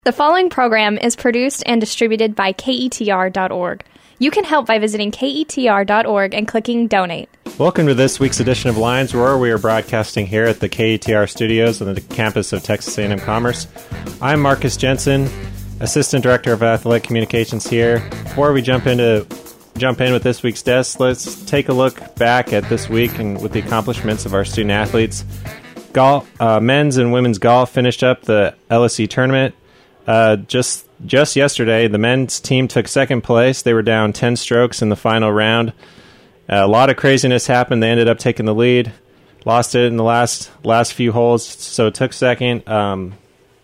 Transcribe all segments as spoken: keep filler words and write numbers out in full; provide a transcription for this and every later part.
The following program is produced and distributed by K E T R dot org. You can help by visiting K E T R dot org and clicking Donate. Welcome to this week's edition of Lions Roar. We are broadcasting here at the K E T R studios on the campus of Texas A and M Commerce. I'm Marcus Jensen, Assistant Director of Athletic Communications here. Before we jump into jump in with this week's guests, let's take a look back at this week and with the accomplishments of our student athletes. Golf, uh, men's and women's golf finished up the L S E tournament. Uh, just just yesterday, the men's team took second place. They were down ten strokes in the final round. Uh, a lot of craziness happened. They ended up taking the lead, lost it in the last last few holes, so took second. Um,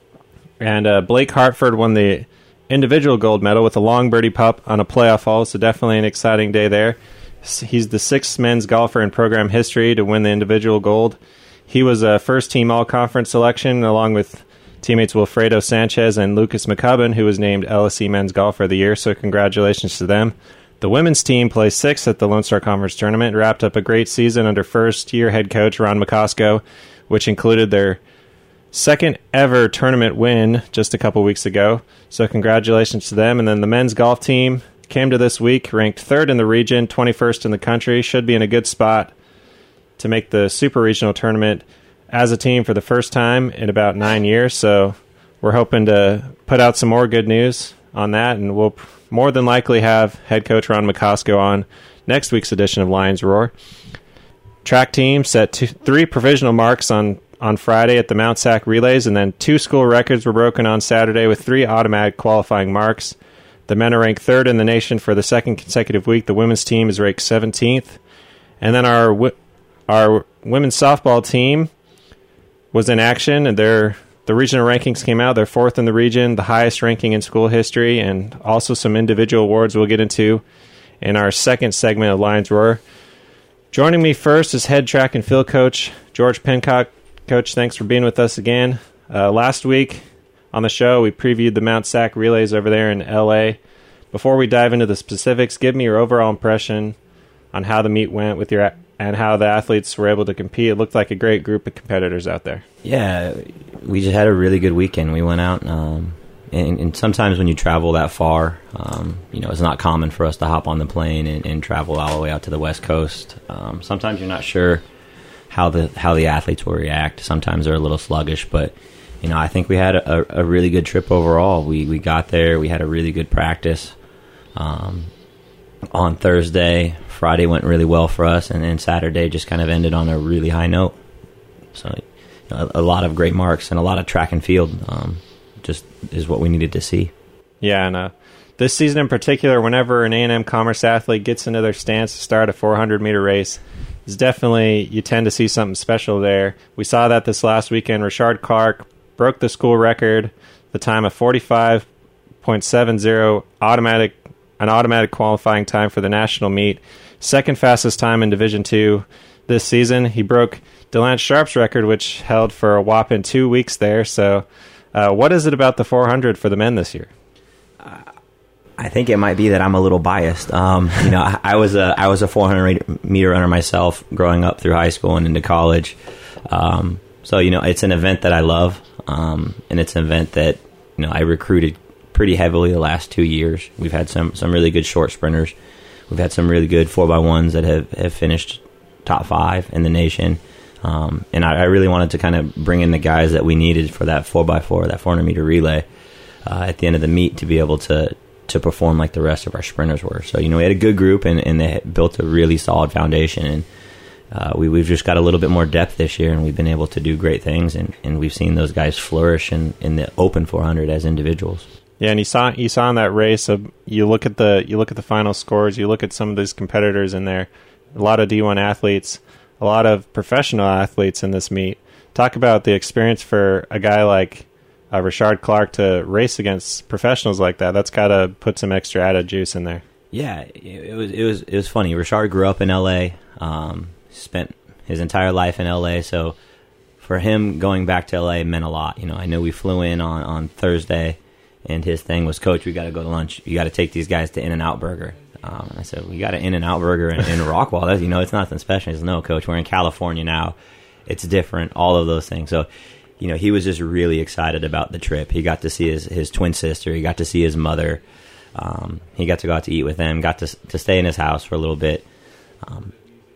and uh, Blake Hartford won the individual gold medal with a long birdie putt on a playoff hole, so definitely an exciting day there. He's the sixth men's golfer in program history to win the individual gold. He was a first-team all-conference selection, along with teammates Wilfredo Sanchez and Lucas McCubbin, who was named L S E Men's Golfer of the Year, so congratulations to them. The women's team placed sixth at the Lone Star Conference Tournament, wrapped up a great season under first-year head coach Ron McCosco, which included their second ever tournament win just a couple weeks ago, so congratulations to them. And then the men's golf team came to this week, ranked third in the region, twenty-first in the country, should be in a good spot to make the Super Regional Tournament as a team for the first time in about nine years, so we're hoping to put out some more good news on that, and we'll more than likely have head coach Ron McCosco on next week's edition of Lions Roar. Track team set two, three provisional marks on, on Friday at the Mount Sac Relays, and then two school records were broken on Saturday with three automatic qualifying marks. The men are ranked third in the nation for the second consecutive week. The women's team is ranked seventeenth. And then our our women's softball team was in action, and their the regional rankings came out. They're fourth in the region, the highest ranking in school history, and also some individual awards we'll get into in our second segment of Lions Roar. Joining me first is head track and field coach George Pincock. Coach, thanks for being with us again. Uh, last week on the show, we previewed the Mount Sac Relays over there in L A. Before we dive into the specifics, give me your overall impression on how the meet went with your and how the athletes were able to compete. It looked like a great group of competitors out there. Yeah, we just had a really good weekend. We went out, um, and, and sometimes when you travel that far, um, you know, it's not common for us to hop on the plane and, and travel all the way out to the West Coast. Um, sometimes you're not sure how the how the athletes will react. Sometimes they're a little sluggish, but you know, I think we had a, a really good trip overall. We we got there, we had a really good practice um, on Thursday. Friday went really well for us, and then Saturday just kind of ended on a really high note. So you know, a, a lot of great marks and a lot of track and field um, just is what we needed to see. Yeah, and uh, this season in particular, whenever an A and M Commerce athlete gets into their stance to start a four hundred meter race, it's definitely, you tend to see something special there. We saw that this last weekend. Richard Clark broke the school record, the time of forty-five point seven zero, automatic, an automatic qualifying time for the national meet. Second fastest time in Division two this season. He broke DeLance Sharp's record, which held for a whopping two weeks there. So uh, what is it about the four hundred for the men this year? Uh, I think it might be that I'm a little biased. Um, you know, I, I was a I was a four hundred meter runner myself growing up through high school and into college. Um, so, you know, it's an event that I love, um, and it's an event that, you know, I recruited pretty heavily the last two years. We've had some, some really good short sprinters. We've had some really good four by ones that have, have finished top five in the nation. Um, and I, I really wanted to kind of bring in the guys that we needed for that four by four, that four hundred meter relay uh, at the end of the meet to be able to to perform like the rest of our sprinters were. So, you know, we had a good group, and, and they built a really solid foundation. And uh, we, we've just got a little bit more depth this year, and we've been able to do great things. And, and we've seen those guys flourish in, in the open four hundred as individuals. Yeah, and you saw you saw in that race. Uh, you look at the you look at the final scores. You look at some of these competitors in there. A lot of D one athletes, a lot of professional athletes in this meet. Talk about the experience for a guy like uh, Richard Clark to race against professionals like that. That's got to put some extra added juice in there. Yeah, it, it was it was it was funny. Richard grew up in L A. Um, spent his entire life in L A. So for him, going back to L A meant a lot. You know, I know we flew in on, on Thursday. And his thing was, Coach, we got to go to lunch. You got to take these guys to In-N-Out Burger. Um, I said, we got an In-N-Out Burger in, in Rockwall. That's, you know, it's nothing special. He said, no, Coach, we're in California now. It's different, all of those things. So you know, he was just really excited about the trip. He got to see his, his twin sister. He got to see his mother. Um, he got to go out to eat with them, got to to stay in his house for a little bit. Um,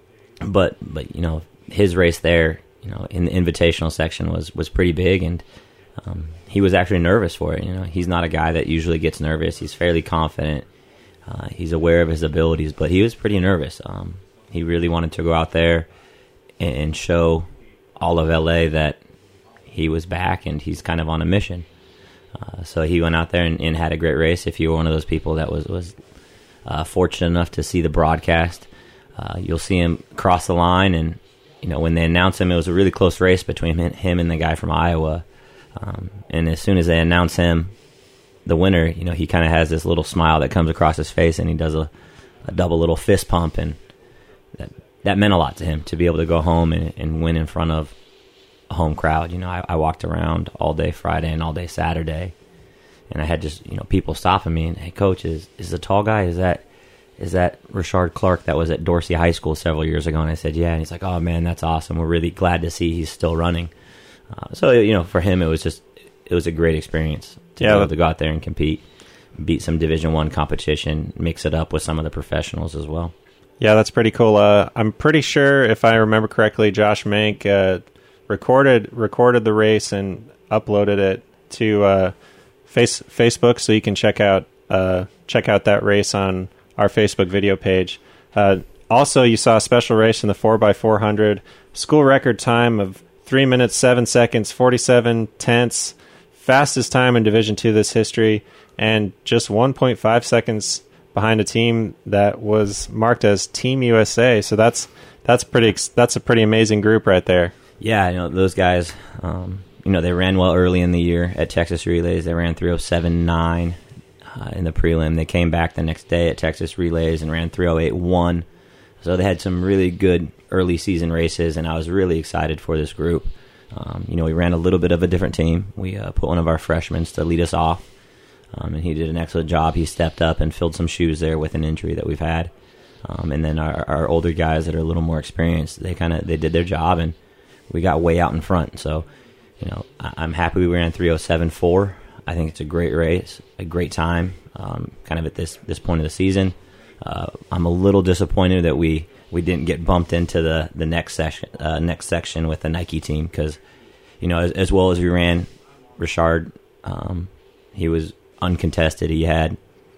but, but you know, his race there, you know, in the invitational section was, was pretty big, and um, he was actually nervous for it. You know, he's not a guy that usually gets nervous. He's fairly confident. Uh, he's aware of his abilities, but he was pretty nervous. Um, he really wanted to go out there and, and show all of L A that he was back and he's kind of on a mission. Uh, so he went out there and, and had a great race. If you were one of those people that was, was uh, fortunate enough to see the broadcast, uh, you'll see him cross the line. And, you know, when they announced him, it was a really close race between him and the guy from Iowa. Um, and as soon as they announce him the winner, you know, he kind of has this little smile that comes across his face, and he does a, a double little fist pump. And that, that meant a lot to him to be able to go home and, and win in front of home crowd. You know, I, I walked around all day Friday and all day Saturday, and I had just, you know, people stopping me and, hey, coach, is is the tall guy, is that is that Richard Clark that was at Dorsey High School several years ago? And I said, yeah. And he's like, oh man, that's awesome. We're really glad to see he's still running. Uh, so, you know, for him, it was just, it was a great experience to yeah, be able to go out there and compete, beat some Division One competition, mix it up with some of the professionals as well. Yeah, that's pretty cool. Uh, I'm pretty sure, if I remember correctly, Josh Mank uh, recorded recorded the race and uploaded it to uh, face, Facebook, so you can check out uh, check out that race on our Facebook video page. Uh, also, you saw a special race in the four by four hundred, school record time of three minutes, seven seconds, forty-seven tenths, fastest time in Division Two this history, and just one point five seconds behind a team that was marked as Team U S A. So that's that's pretty that's a pretty amazing group right there. Yeah, you know, those guys, um, you know, they ran well early in the year at Texas Relays. They ran three oh seven nine uh, in the prelim. They came back the next day at Texas Relays and ran three oh eight one. So they had some really good early season races, and I was really excited for this group. Um, you know, we ran a little bit of a different team. We uh, put one of our freshmen to lead us off, um, and he did an excellent job. He stepped up and filled some shoes there with an injury that we've had. Um, and then our, our older guys that are a little more experienced, they kind of they did their job, and we got way out in front. So, you know, I, I'm happy we ran three oh seven four. I think it's a great race, a great time, um, kind of at this this point of the season. Uh, I'm a little disappointed that we, we didn't get bumped into the, the next section uh, next section with the Nike team, because, you know, as, as well as we ran, Richard, um, he was uncontested. He had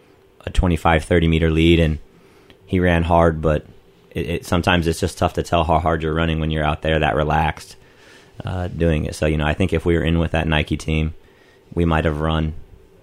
a twenty-five, thirty meter lead, and he ran hard, but it, it sometimes it's just tough to tell how hard you're running when you're out there that relaxed uh, doing it. So, you know, I think if we were in with that Nike team, we might have run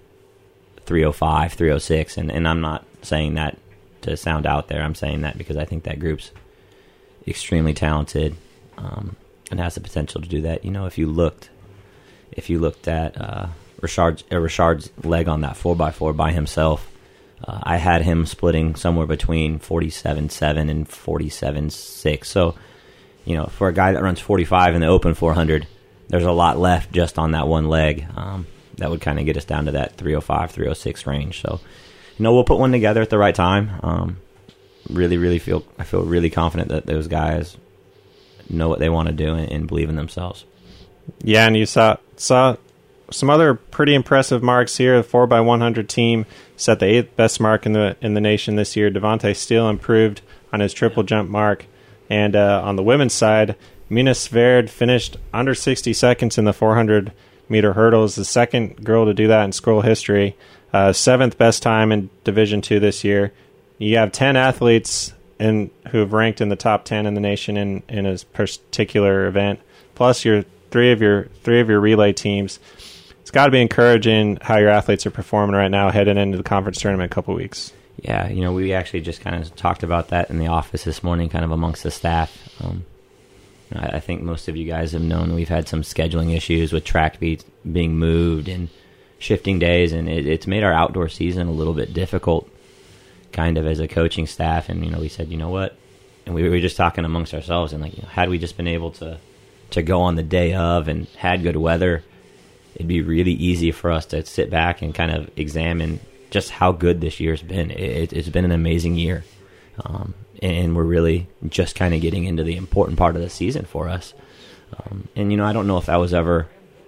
three oh five, three oh six, and, and I'm not saying that to sound out there. I'm saying that because I think that group's extremely talented um, and has the potential to do that. You know, if you looked, if you looked at uh, Richard's, uh, Richard's leg on that four by four by himself, uh, I had him splitting somewhere between forty-seven seven and forty-seven six. So, you know, for a guy that runs forty-five in the open four hundred, there's a lot left just on that one leg. Um, that would kind of get us down to that three oh five, three oh six range. So, you know, we'll put one together at the right time. Um, really, really feel I feel really confident that those guys know what they want to do and, and believe in themselves. Yeah, and you saw saw some other pretty impressive marks here. The four by one hundred team set the eighth best mark in the in the nation this year. Devontae Steele improved on his triple jump mark, and uh, on the women's side, Mina Sverd finished under sixty seconds in the four hundred meter hurdles, the second girl to do that in school history. Uh, seventh best time in Division Two this year. You have ten athletes in who have ranked in the top ten in the nation in, in a particular event, plus your three of your three of your relay teams. It's got to be encouraging how your athletes are performing right now, heading into the conference tournament in a couple weeks. Yeah, you know, we actually just kind of talked about that in the office this morning, kind of amongst the staff. Um, I, I think most of you guys have known we've had some scheduling issues with track beats being moved and shifting days, and it, it's made our outdoor season a little bit difficult, kind of as a coaching staff. And, you know, we said, you know what, and we were just talking amongst ourselves, and like, you know, had we just been able to to go on the day of and had good weather, it'd be really easy for us to sit back and kind of examine just how good this year's been. It, it's been an amazing year, um, and we're really just kind of getting into the important part of the season for us. Um, and, you know, I don't know if that was ever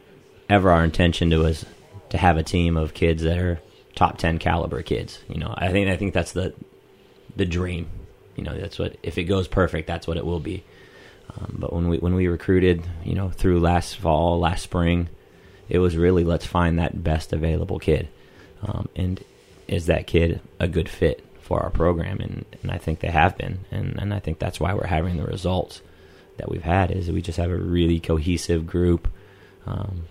ever our intention to was to have a team of kids that are top ten caliber kids. You know, I think I think that's the the dream. You know, that's what, if it goes perfect, that's what it will be. Um, but when we when we recruited, you know, through last fall, last spring, it was really, let's find that best available kid. Um, and is that kid a good fit for our program? And, and I think they have been. And, and I think that's why we're having the results that we've had, is we just have a really cohesive group. Um,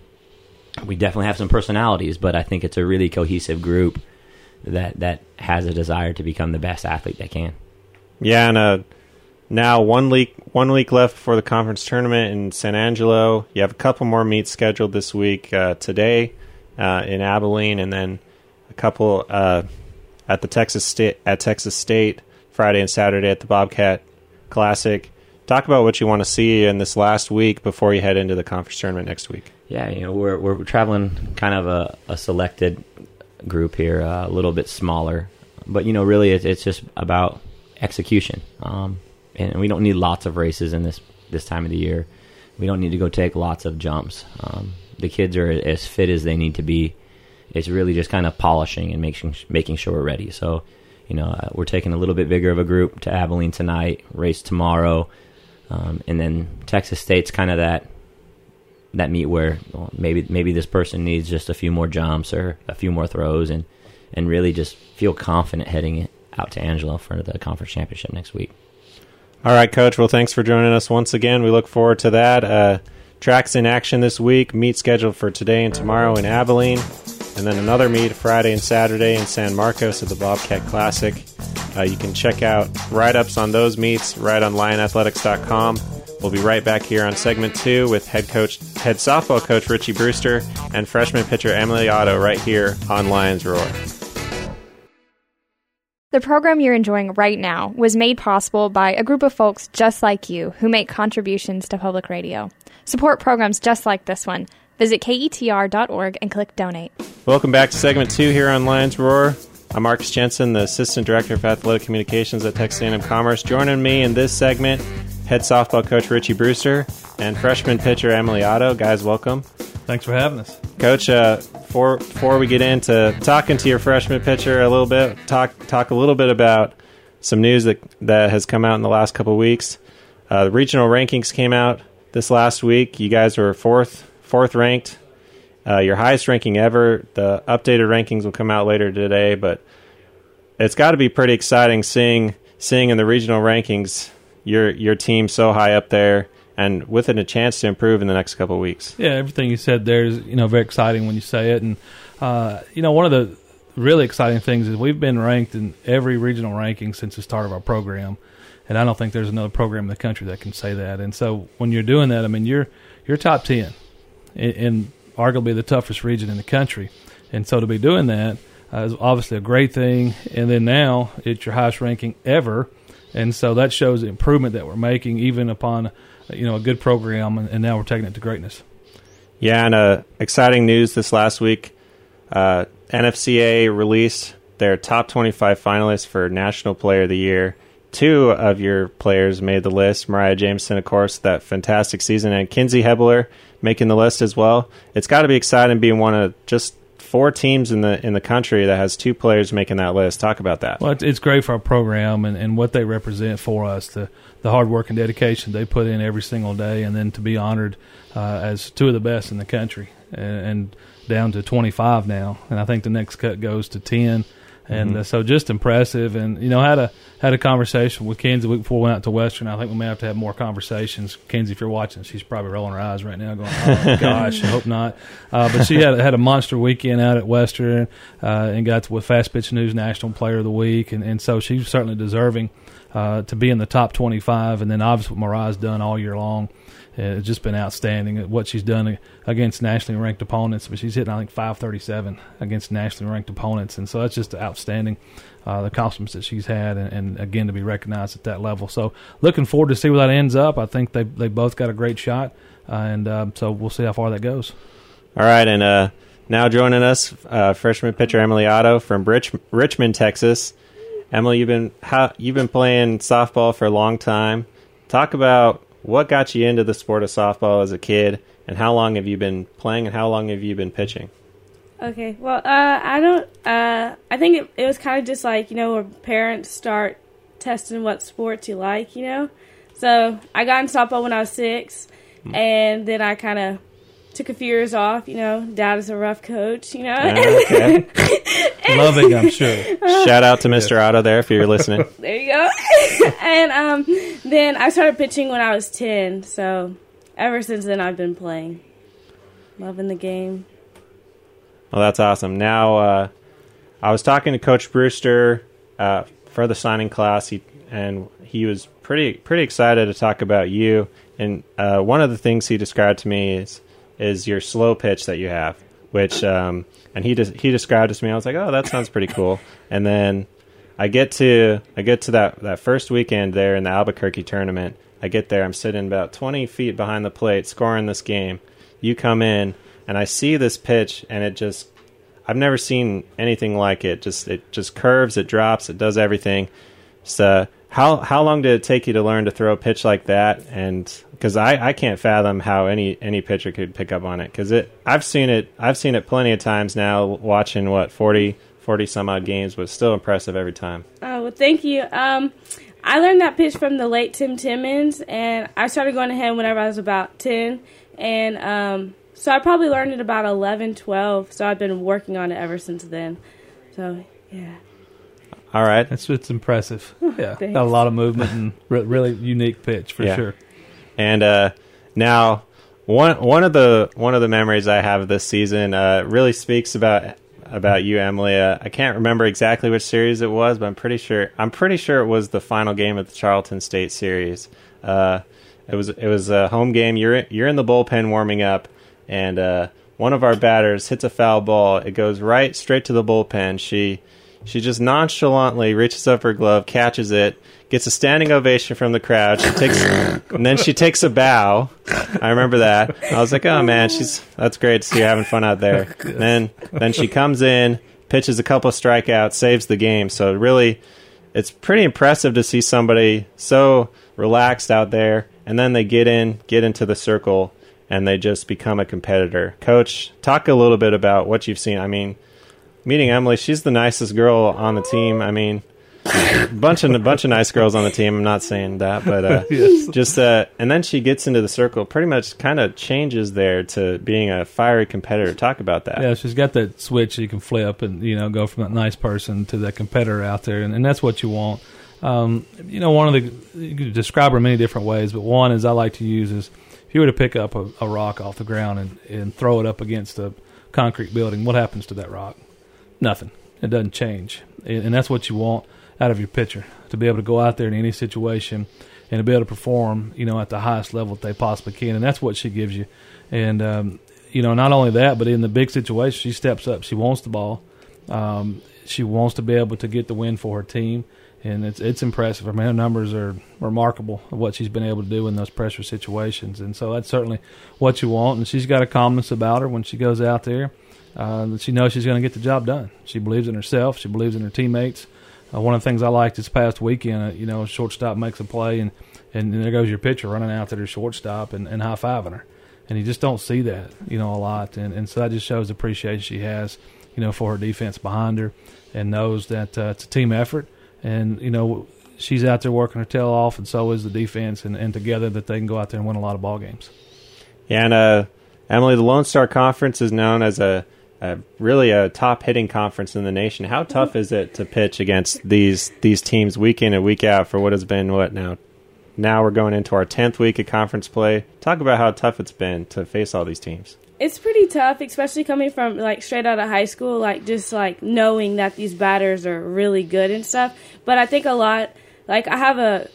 we definitely have some personalities, but I think it's a really cohesive group that, that has a desire to become the best athlete they can. Yeah, and uh, now one week one week left before the conference tournament in San Angelo. You have a couple more meets scheduled this week. Uh, today uh, in Abilene, and then a couple uh, at the Texas State at Texas State Friday and Saturday at the Bobcat Classic. Talk about what you want to see in this last week before you head into the conference tournament next week. Yeah, you know, we're we're traveling kind of a, a selected group here, uh, a little bit smaller, but you know, really, it's, it's just about execution. Um, and we don't need lots of races in this this time of the year. We don't need to go take lots of jumps. Um, the kids are as fit as they need to be. It's really just kind of polishing and making making sure we're ready. So, you know, uh, we're taking a little bit bigger of a group to Abilene tonight, race tomorrow, um, and then Texas State's kind of that that meet where well, maybe maybe this person needs just a few more jumps or a few more throws, and and really just feel confident heading it out to Angelo for the conference championship next week. All right, Coach. Well, thanks for joining us once again. We look forward to that. Uh, tracks in action this week. Meet scheduled for today and tomorrow in Abilene, and then another meet Friday and Saturday in San Marcos at the Bobcat Classic. Uh, you can check out write-ups on those meets right on lion athletics dot com. We'll be right back here on segment two with head coach, head softball coach Richie Brewster and freshman pitcher Emily Otto right here on Lions Roar. The program you're enjoying right now was made possible by a group of folks just like you who make contributions to public radio. Support programs just like this one. Visit K E T R dot org and click Donate. Welcome back to segment two here on Lions Roar. I'm Marcus Jensen, the Assistant Director of Athletic Communications at Texas A and M Commerce. Joining me in this segment, head softball coach Richie Brewster and freshman pitcher Emily Otto. Guys, welcome. Thanks for having us. Coach, uh, before, before we get into talking to your freshman pitcher a little bit, talk talk a little bit about some news that, that has come out in the last couple of weeks. Uh, the regional rankings came out this last week. You guys were fourth, fourth ranked, uh, your highest ranking ever. The updated rankings will come out later today, but it's got to be pretty exciting seeing seeing in the regional rankings your your team so high up there, and with it a chance to improve in the next couple of weeks. Yeah, everything you said there is, you know, very exciting when you say it. And, uh, you know, one of the really exciting things is we've been ranked in every regional ranking since the start of our program. And I don't think there's another program in the country that can say that. And so when you're doing that, I mean, you're you're top ten in, in arguably the toughest region in the country. And so to be doing that uh, is obviously a great thing. And then now it's your highest ranking ever. And so that shows the improvement that we're making even upon you know, a good program, and, and now we're taking it to greatness. Yeah, and uh, exciting news this last week. Uh, N F C A released their top twenty-five finalists for National Player of the Year. Two of your players made the list. Mariah Jameson, of course, that fantastic season, and Kinsey Hebler making the list as well. It's got to be exciting being one of just four teams in the in the country that has two players making that list. Talk about that. Well, it's great for our program and, and what they represent for us, the, the hard work and dedication they put in every single day, and then to be honored uh, as two of the best in the country, and, and down to twenty-five now. And I think the next cut goes to ten. And mm-hmm. uh, so just impressive. And, you know, had a had a conversation with Kenzie week before we went out to Western. I think we may have to have more conversations. Kenzie, if you're watching, she's probably rolling her eyes right now going, oh, gosh, I hope not. Uh, but she had, had a monster weekend out at Western uh, and got to, with Fast Pitch News National Player of the Week. And, and so she's certainly deserving uh, to be in the top twenty-five. And then obviously what Mariah's done all year long. It's just been outstanding what she's done against nationally ranked opponents. But she's hitting, I think, five thirty-seven against nationally ranked opponents. And so that's just outstanding, uh, the accomplishments that she's had, and, and, again, to be recognized at that level. So looking forward to see where that ends up. I think they they both got a great shot, uh, and uh, so we'll see how far that goes. All right, and uh, now joining us, uh, freshman pitcher Emily Otto from Rich, Richmond, Texas. Emily, you've been how, you've been playing softball for a long time. Talk about what got you into the sport of softball as a kid, and how long have you been playing, and how long have you been pitching? Okay, well, uh, I don't, uh, I think it, it was kind of just like, you know, where parents start testing what sports you like, you know? So I got in softball when I was six, mm. and then I kind of took a few years off, you know. Dad is a rough coach, you know. Uh, okay. Loving, I'm sure. Shout out to Mister Otto there if you're listening. There you go. And um, then I started pitching when I was ten, so ever since then I've been playing. Loving the game. Well, that's awesome. Now, uh, I was talking to Coach Brewster uh, for the signing class, he, and he was pretty pretty excited to talk about you. And uh, one of the things he described to me is is your slow pitch that you have, which um, and he des- he described it to me. I was like, oh, that sounds pretty cool. And then I get to I get to that, that first weekend there in the Albuquerque tournament. I get there, I'm sitting about twenty feet behind the plate, scoring this game. You come in. And I see this pitch, and it just, I've never seen anything like it. Just It just curves, it drops, it does everything. So how how long did it take you to learn to throw a pitch like that? And because I, I can't fathom how any, any pitcher could pick up on it. Because it I've seen it I've seen it plenty of times now, watching, what, forty, forty some odd games, but it's still impressive every time. Oh, well, thank you. Um, I learned that pitch from the late Tim Timmons, and I started going to him whenever I was about ten. And, um... So I probably learned it about eleven, twelve, so I've been working on it ever since then. So, yeah. All right. It's, it's impressive. Yeah, got a lot of movement and re- really unique pitch for yeah. sure. And uh, now, one one of the one of the memories I have of this season uh, really speaks about about you, Emily. Uh, I can't remember exactly which series it was, but I'm pretty sure I'm pretty sure it was the final game of the Charlton State series. Uh, it was it was a home game. You're you're in the bullpen warming up. And uh, one of our batters hits a foul ball. It goes right straight to the bullpen. She she just nonchalantly reaches up her glove, catches it, gets a standing ovation from the crowd. She takes and then she takes a bow. I remember that. I was like, oh man, she's that's great to see her having fun out there. And then then she comes in, pitches a couple of strikeouts, saves the game. So really, it's pretty impressive to see somebody so relaxed out there, and then they get in, get into the circle. And they just become a competitor. Coach, talk a little bit about what you've seen. I mean, meeting Emily, she's the nicest girl on the team. I mean, a bunch of a bunch of nice girls on the team. I'm not saying that, but uh, yes. just uh, and then she gets into the circle. Pretty much, kind of changes there to being a fiery competitor. Talk about that. Yeah, she's got that switch you can flip and you know go from that nice person to that competitor out there, and, and that's what you want. Um, you know, one of the you could describe her many different ways, but one is I like to use is. If you were to pick up a, a rock off the ground and, and throw it up against a concrete building, what happens to that rock? Nothing. It doesn't change. And, and that's what you want out of your pitcher, to be able to go out there in any situation and to be able to perform, you know, at the highest level that they possibly can. And that's what she gives you. And, um, you know, not only that, but in the big situation, she steps up. She wants the ball. Um, she wants to be able to get the win for her team. And it's it's impressive. I mean, her numbers are remarkable of what she's been able to do in those pressure situations. And so that's certainly what you want. And she's got a calmness about her when she goes out there. Uh, she knows she's going to get the job done. She believes in herself. She believes in her teammates. Uh, one of the things I liked this past weekend, uh, you know, a shortstop makes a play, and, and there goes your pitcher running out to their shortstop and, and high-fiving her. And you just don't see that, you know, a lot. And, and so that just shows the appreciation she has, you know, for her defense behind her, and knows that uh, it's a team effort. And, you know, she's out there working her tail off, and so is the defense, and, and together that they can go out there and win a lot of ball games. Yeah, and uh, Emily, the Lone Star Conference is known as a, a really a top hitting conference in the nation. How tough is it to pitch against these these teams week in and week out for what has been, what now? Now we're going into our tenth week of conference play. Talk about how tough it's been to face all these teams. It's pretty tough, especially coming from, like, straight out of high school, like, just, like, knowing that these batters are really good and stuff. But I think a lot, like, I have a,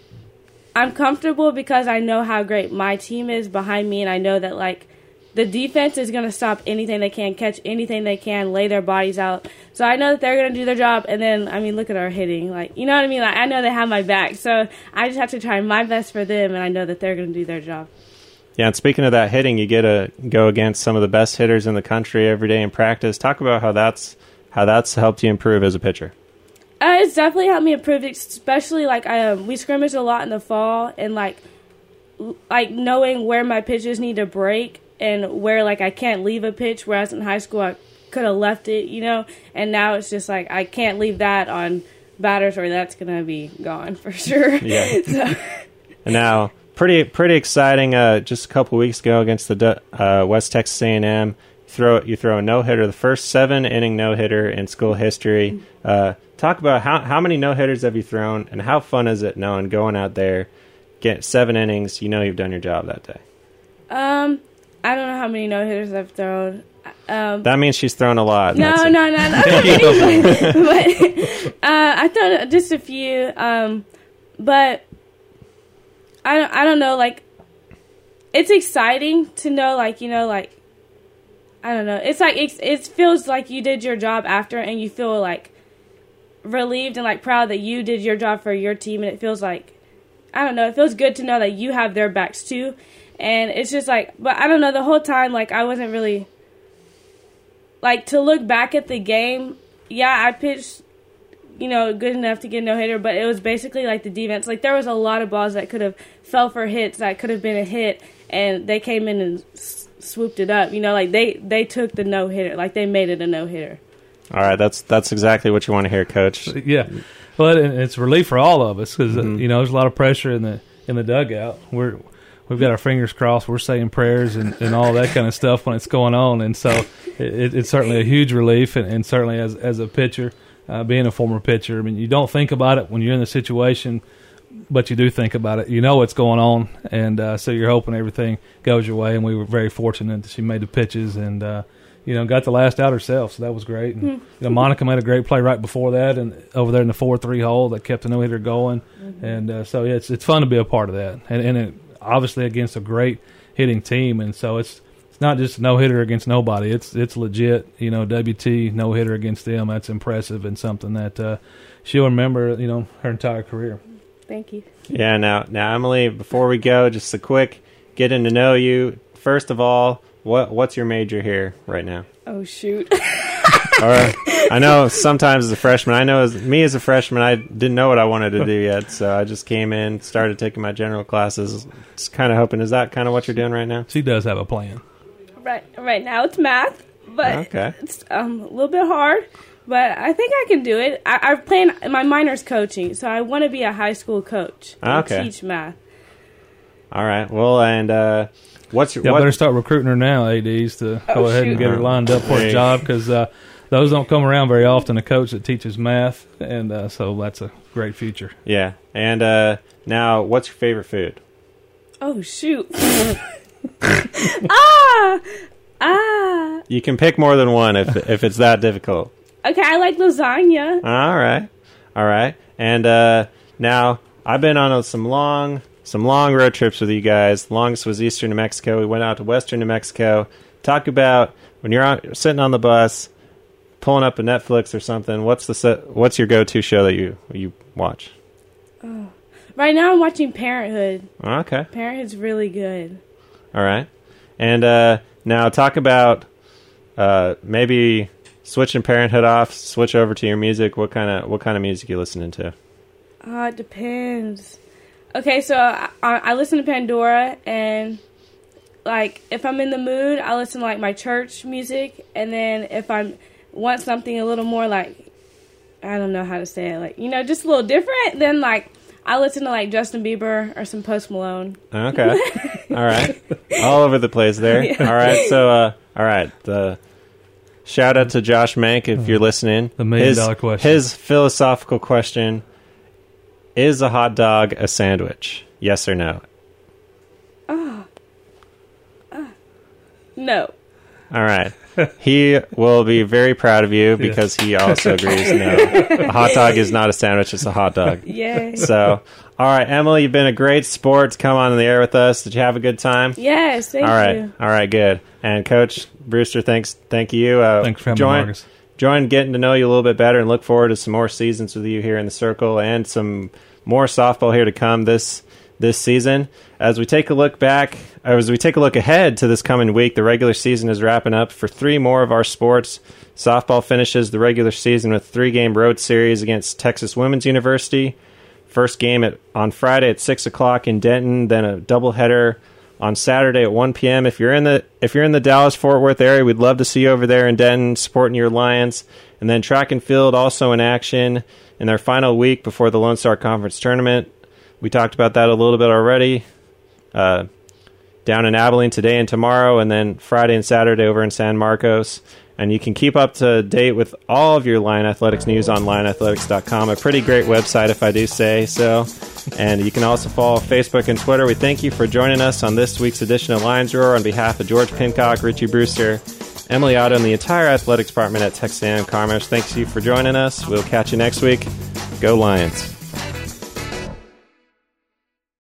I'm comfortable because I know how great my team is behind me, and I know that, like, the defense is going to stop anything they can, catch anything they can, lay their bodies out. So I know that they're going to do their job, and then, I mean, look at our hitting. Like, you know what I mean? Like, I know they have my back, so I just have to try my best for them, and I know that they're going to do their job. Yeah, and speaking of that hitting, you get to go against some of the best hitters in the country every day in practice. Talk about how that's how that's helped you improve as a pitcher. Uh, it's definitely helped me improve, especially, like, I, um, we scrimmage a lot in the fall, and, like, like knowing where my pitches need to break and where like I can't leave a pitch, whereas in high school I could have left it, you know, and now it's just like I can't leave that on batters or that's gonna be gone for sure. Yeah. So. And now, pretty pretty exciting. Uh, just a couple weeks ago against the uh, West Texas A and M, throw you throw a no hitter, the first seven inning no hitter in school history. Uh, talk about how how many no hitters have you thrown, and how fun is it knowing going out there, get seven innings, you know you've done your job that day. Um, I don't know how many no hitters I've thrown. Um, that means she's thrown a lot. No, no, no, no, no. But uh, I thrown just a few. Um, but I don't, I don't know. Like, it's exciting to know, like, you know, like, I don't know. It's like it's, it feels like you did your job after, and you feel like relieved and like proud that you did your job for your team, and it feels like, I don't know. It feels good to know that you have their backs too, and it's just like, but I don't know. The whole time, like, I wasn't really. Like, to look back at the game, yeah, I pitched, you know, good enough to get a no-hitter, but it was basically like the defense. Like, there was a lot of balls that could have fell for hits, that could have been a hit, and they came in and s- swooped it up. You know, like, they, they took the no-hitter. Like, they made it a no-hitter. All right, that's that's exactly what you want to hear, Coach. Yeah. Well, it's relief for all of us because, Mm-hmm. uh, you know, there's a lot of pressure in the in the dugout. We're We've got our fingers crossed. We're saying prayers and, and all that kind of stuff when it's going on. And so it, it's certainly a huge relief. And, and certainly as as a pitcher, uh, being a former pitcher, I mean, you don't think about it when you're in the situation, but you do think about it. You know what's going on. And uh, so you're hoping everything goes your way. And we were very fortunate that she made the pitches and, uh, you know, got the last out herself. So that was great. And, you know, Monica made a great play right before that and over there in the four three hole that kept the no-hitter going. Mm-hmm. And uh, so, yeah, it's, it's fun to be a part of that. And, and it, obviously against a great hitting team, and so it's it's not just a no hitter against nobody. It's it's legit, you know, W T no hitter against them. That's impressive and something that uh, she'll remember, you know, her entire career. Thank you. Yeah. Now, now, Emily, before we go, just a quick getting to know you. First of all, what what's your major here right now? Oh shoot. All right. I know sometimes as a freshman, I know as me as a freshman, I didn't know what I wanted to do yet, so I just came in, started taking my general classes. Just kind of hoping, is that kind of what you're doing right now? She does have a plan. Right, right now it's math, but okay. it's um, a little bit hard. But I think I can do it. I, I plan my minor's coaching, so I want to be a high school coach and okay. teach math. All right. Well, and uh, what's your? Y'all what, better start recruiting her now, A Ds, to oh, go ahead shoot. and get her lined up for a job because uh, those don't come around very often. A coach that teaches math, and uh, so that's a great future. Yeah. And uh, now, what's your favorite food? Oh shoot! ah, ah. You can pick more than one if if it's that difficult. Okay, I like lasagna. All right, all right. And uh, now I've been on some long, some long road trips with you guys. The longest was Eastern New Mexico. We went out to Western New Mexico. Talk about when you're on, sitting on the bus, pulling up a Netflix or something. What's the set, what's your go-to show that you you watch? Oh. Right now, I'm watching Parenthood. Okay, Parenthood's really good. all right. And uh, now talk about uh, maybe. Switching Parenthood off, switch over to your music. What kind of what kind of music you listening to? Uh, it depends. Okay, so I, I listen to Pandora, and like if I'm in the mood, I listen to like my church music, and then if I want something a little more like, I don't know how to say it, like, you know, just a little different, then like I listen to like Justin Bieber or some Post Malone. Okay, all right, all over the place there. Yeah. All right, so uh, all right, the. Shout out to Josh Mank if you're listening. The million his, dollar question. His philosophical question, is a hot dog a sandwich? Yes or no? Oh. Uh, no. All right. He will be very proud of you because he also agrees no. A hot dog is not a sandwich, it's a hot dog. Yay. So, all right, Emily, you've been a great sport to come on the air with us. Did you have a good time? Yes, thank all right. you. All right, good. And Coach Brewster, thanks, thank you. Uh, Thanks for having join, me, Marcus. Join getting to know you a little bit better and look forward to some more seasons with you here in the circle and some more softball here to come this this season. As we take a look back, or as we take a look ahead to this coming week, the regular season is wrapping up for three more of our sports. Softball finishes the regular season with a three-game road series against Texas Women's University. First game at on Friday at six o'clock in Denton, then a doubleheader on Saturday at one p.m. If you're in the if you're in the Dallas-Fort Worth area, we'd love to see you over there in Denton supporting your Lions. And then track and field also in action in their final week before the Lone Star Conference tournament. We talked about that a little bit already. Uh, down in Abilene today and tomorrow, and then Friday and Saturday over in San Marcos. And you can keep up to date with all of your Lion Athletics news on lion athletics dot com, a pretty great website if I do say so. And you can also follow Facebook and Twitter. We thank you for joining us on this week's edition of Lions Roar. On behalf of George Pincock, Richie Brewster, Emily Otto, and the entire athletics department at Texas A and M Commerce, thanks you for joining us. We'll catch you next week. Go Lions.